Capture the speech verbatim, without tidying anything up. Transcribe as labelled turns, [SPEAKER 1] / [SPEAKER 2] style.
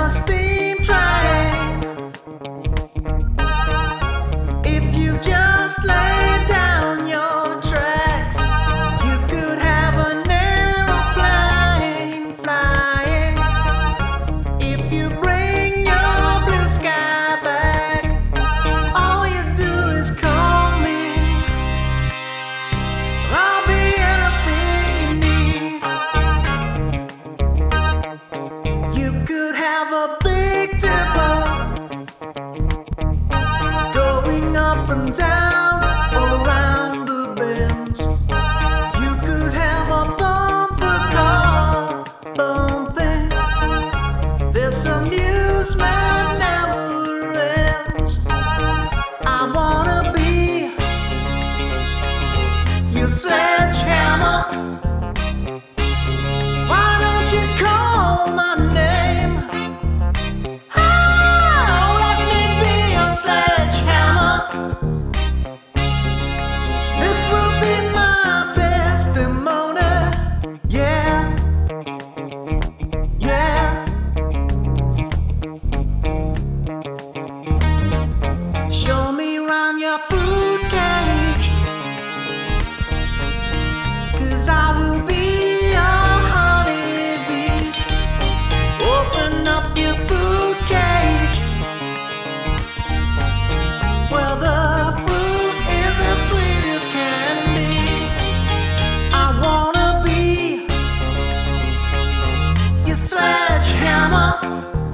[SPEAKER 1] a steam train. If you just lay down your tracks, you could have an aeroplane flying. If you bring your blue sky back, all you do is call me. I'll be anything you need. You could have a big dipper going up and down all around the bends. You could have a bumper car bumping. This amusement never ends. I wanna be your sledgehammer. Why don't you call my name? Oh, let me be your sledgehammer. This will be my testimony. Yeah, yeah. Show me around your fruit cage, 'cause I will be your honeybee. Open up your fruit cage, well, the fruit is as sweet as can be. I wanna be your sledgehammer.